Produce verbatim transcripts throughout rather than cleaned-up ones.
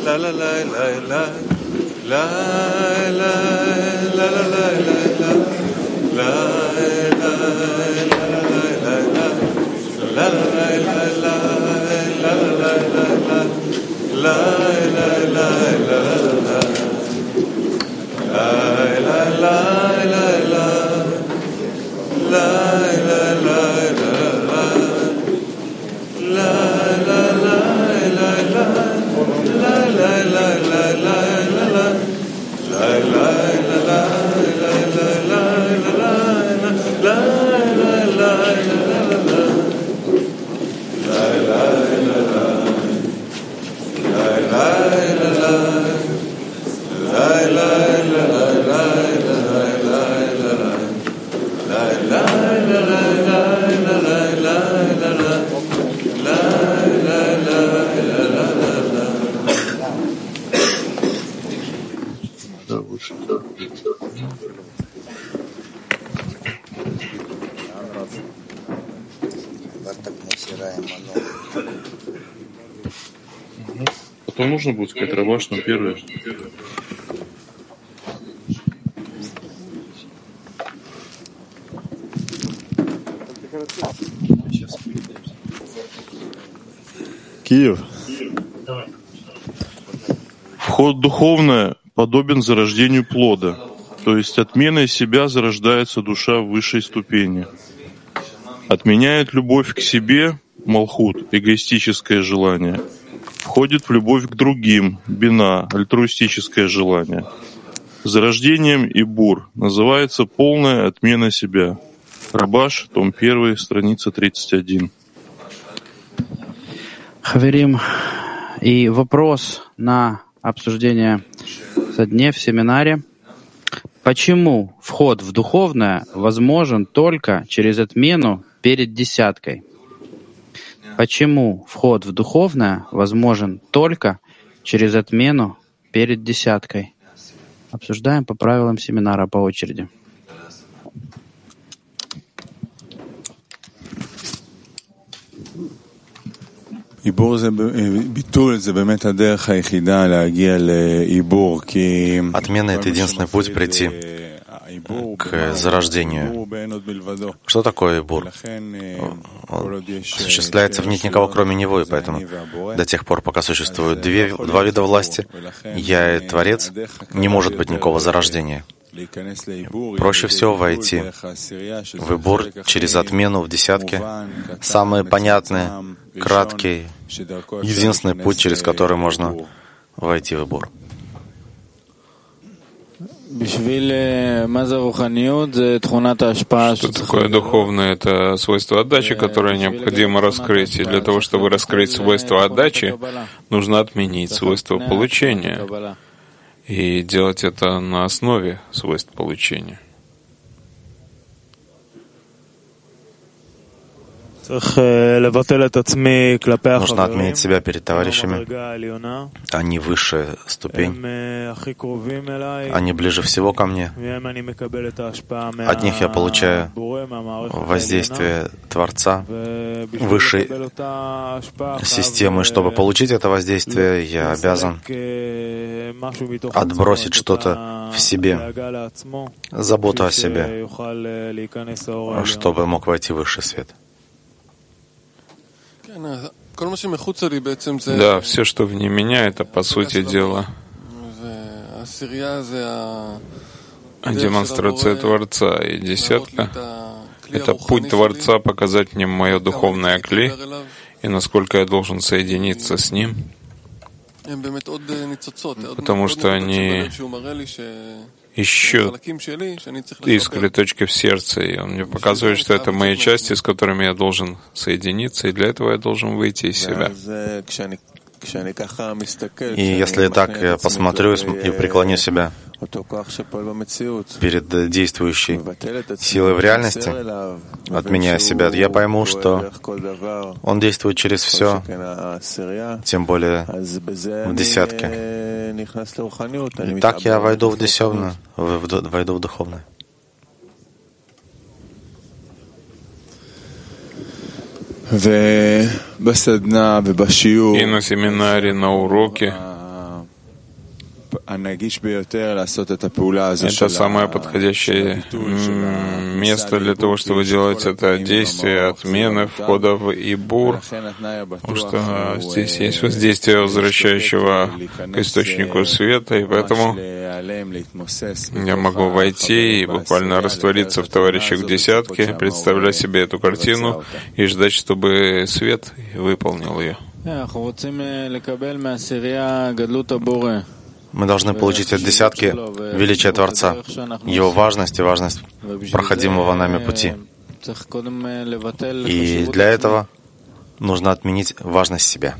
Потом нужно будет сказать Рабаш, но первое. Киев. Вход духовный подобен зарождению плода, то есть отменой себя зарождается душа в высшей ступени. Отменяет любовь к себе, малхут, эгоистическое желание, входит в любовь к другим, бина, альтруистическое желание. Зарождением и бур называется полная отмена себя. Рабаш, том первый, страница тридцать один. Хаверим, и вопрос на обсуждение со дне в семинаре. Почему вход в духовное возможен только через отмену перед десяткой? Почему вход в духовное возможен только через отмену перед десяткой? Обсуждаем по правилам семинара по очереди. Отмена — это единственный путь прийти к зарождению. Что такое Ибур? Он осуществляется в нет никого, кроме него, и поэтому до тех пор, пока существуют две, два вида власти, я и Творец, не может быть никакого зарождения. Проще всего войти в Ибур через отмену в десятке. Самый понятный, краткий, единственный путь, через который можно войти в Ибур. Что такое духовное? Это свойство отдачи, которое необходимо раскрыть. И для того, чтобы раскрыть свойство отдачи, нужно отменить свойство получения. И делать это на основе свойств получения. Нужно отменить себя перед товарищами. Они высшая ступень. Они ближе всего ко мне. От них я получаю воздействие Творца, высшей системы. И чтобы получить это воздействие, я обязан отбросить что-то в себе, заботу о себе, чтобы мог войти в высший свет. Да, все, что вне меня, это, по сути дела, демонстрация Творца. И десятка — это путь Творца показать мне мое духовное кли и насколько я должен соединиться с Ним, потому что они ищут искали точки в сердце, и он мне показывает, что это мои части, с которыми я должен соединиться, и для этого я должен выйти из себя. И если я так посмотрю и преклоню себя перед действующей силой в реальности, отменяя себя, я пойму, что он действует через все, тем более в десятке. И так я войду в десятку, войду в духовное. И на семинаре, на уроке Это самое подходящее место для того, чтобы делать это действие отмены входа в Ибур, потому что здесь есть воздействие, возвращающего к источнику света, и поэтому я могу войти и буквально раствориться в товарищах десятки, представлять себе эту картину и ждать, чтобы свет выполнил ее. Мы должны получить от десятки величие Творца, его важность и важность проходимого нами пути. И для этого нужно отменить важность себя.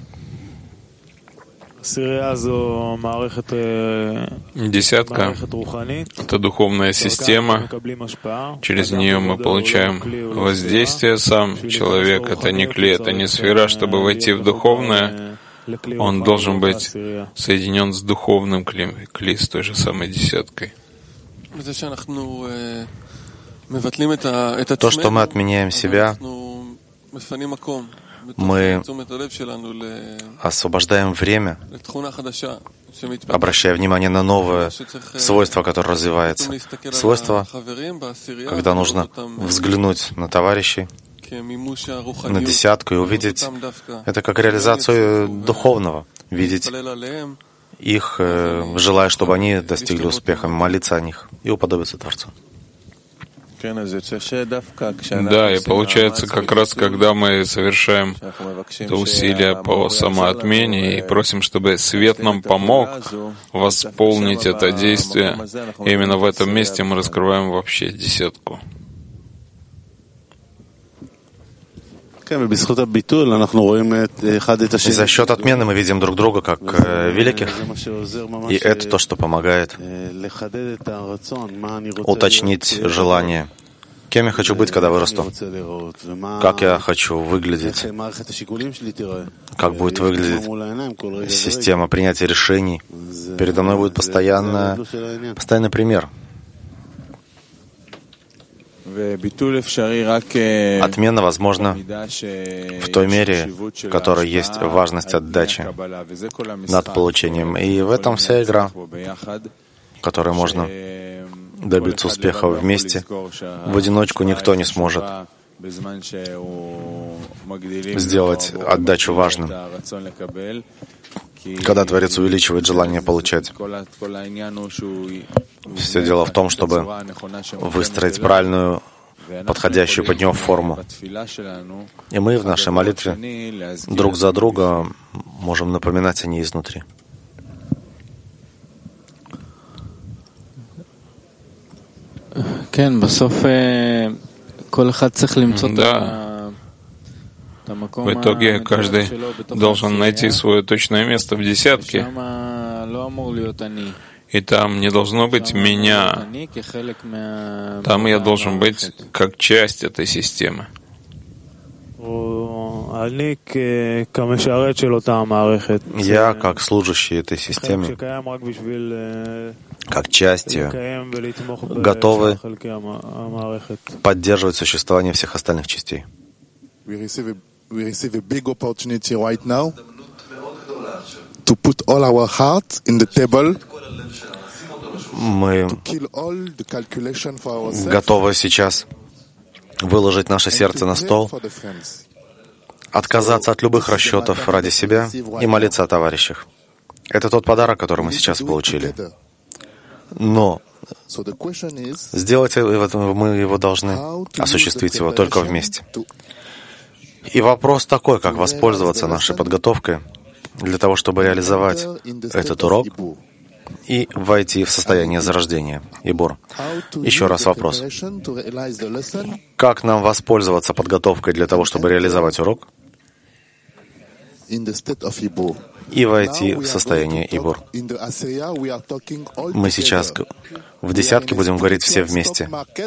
Десятка — это духовная система. Через нее мы получаем воздействие. Сам человек — это не кли, это не сфера. Чтобы войти в духовное, он должен быть соединен с духовным кли, кли с той же самой десяткой. То, что мы отменяем себя, мы освобождаем время, обращая внимание на новое свойство, которое развивается. Свойство, когда нужно взглянуть на товарищей, на десятку и увидеть это как реализацию духовного, видеть их, желая, чтобы они достигли успеха, молиться о них и уподобиться Творцу. Да, и получается, как раз когда мы совершаем это усилие по самоотмене и просим, чтобы свет нам помог восполнить это действие, именно в этом месте мы раскрываем вообще десятку. И за счет отмены мы видим друг друга как э, великих, и это то, что помогает уточнить желание. Кем я хочу быть, когда вырасту? Как я хочу выглядеть? Как будет выглядеть система принятия решений? Передо мной будет постоянно, постоянный пример. Отмена возможна в той мере, в которой есть важность отдачи над получением. И в этом вся игра, в которой можно добиться успеха вместе. В одиночку никто не сможет сделать отдачу важным. Когда Творец увеличивает желание получать. Все дело в том, чтобы выстроить правильную, подходящую под него форму. И мы в нашей молитве друг за друга можем напоминать о ней изнутри. Да. В итоге каждый должен найти свое точное место в десятке. И там не должно быть меня. Там я должен быть как часть этой системы. Я, как служащий этой системе, как часть ее, готовы поддерживать существование всех остальных частей. We receive a big opportunity right now to put all our heart in the table. Мы готовы сейчас выложить наше сердце на стол, отказаться от любых расчетов ради себя и молиться о товарищах. Это тот подарок, который мы сейчас получили. Но сделать это мы его должны, осуществить его только вместе. И вопрос такой, как воспользоваться нашей подготовкой для того, чтобы реализовать этот урок и войти в состояние зарождения, Ибур. Еще раз вопрос. Как нам воспользоваться подготовкой для того, чтобы реализовать урок и войти в состояние Ибур? Мы сейчас в десятке будем говорить все вместе.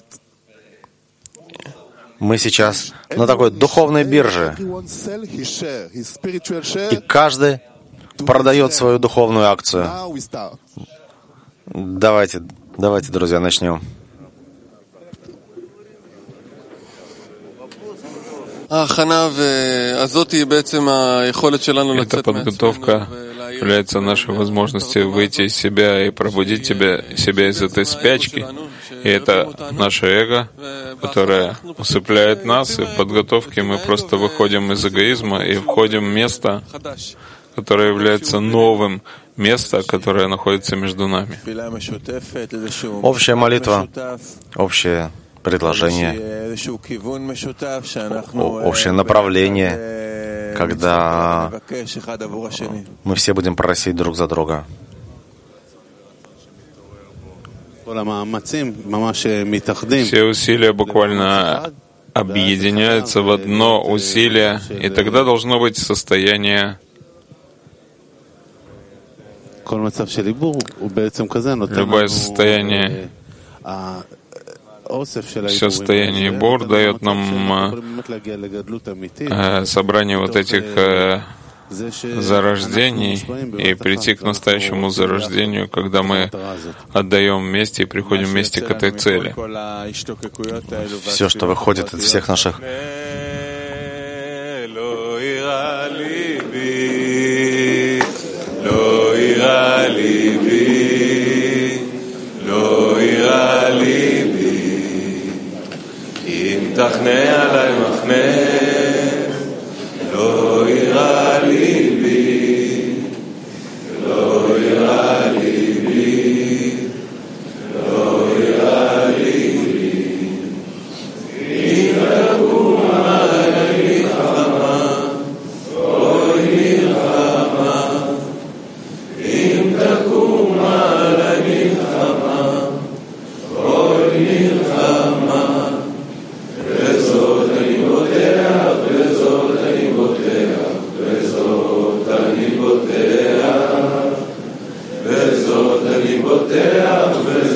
Мы сейчас на такой духовной бирже, и каждый продает свою духовную акцию. Давайте, давайте, друзья, начнем. Эта подготовка является нашей возможностью выйти из себя и пробудить тебя, себя из этой спячки. И это наше эго, которое усыпляет нас, и в подготовке мы просто выходим из эгоизма и входим в место, которое является новым, место, которое находится между нами. Общая молитва, общее предложение, общее направление, когда мы все будем просить друг за друга. Все усилия буквально объединяются в одно усилие, и тогда должно быть состояние. Любое состояние, все состояние Бор дает нам э, собрание вот этих э, зарождений и прийти к настоящему зарождению, когда мы отдаем вместе и приходим вместе к этой цели. Все, что выходит из всех наших תחנה עליי מחנה, לא יראה ליבי, לא יראה ליבי, לא יראה ליבי. אם תקום עליי מלחמה, אוי מלחמה. אם תקום עליי מלחמה, אוי מלחמה. וזאת אני בוטח, וזאת אני בוטח, וזאת אני בוטח, וזאת אני בוטח,